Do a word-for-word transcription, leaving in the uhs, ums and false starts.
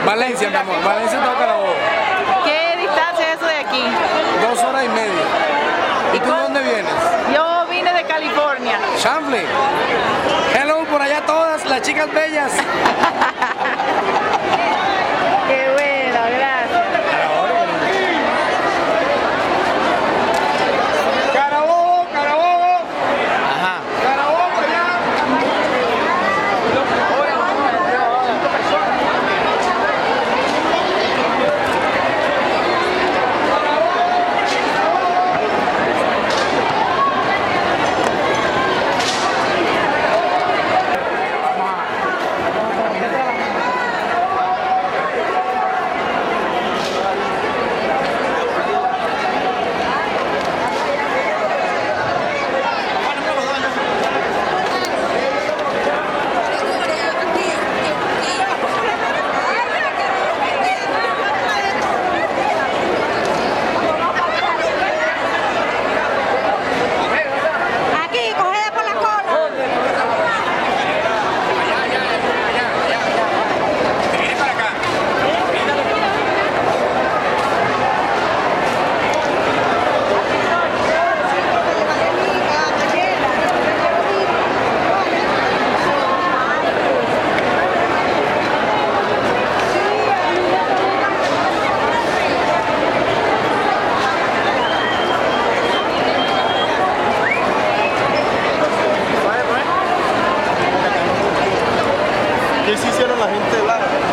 Valencia, mi amor. Valencia está Carabobo. ¿Qué distancia es eso de aquí? Dos horas y media. ¿Y tú de dónde vienes? Yo vine de California. Champlain. Hello, por allá todas las chicas bellas. Qué bueno, gracias. Carabobo, Carabobo. Ajá. Carabobo, allá. ¿Qué se hicieron la gente de Lara?